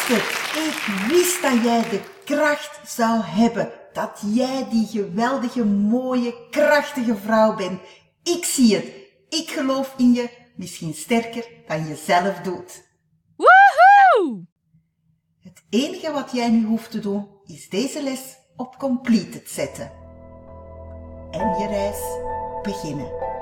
wist het. Ik wist dat jij de kracht zou hebben. Dat jij die geweldige, mooie, krachtige vrouw bent. Ik zie het. Ik geloof in je, misschien sterker dan je zelf doet. Woehoe! Het enige wat jij nu hoeft te doen, is deze les op completed zetten. En je reis beginnen.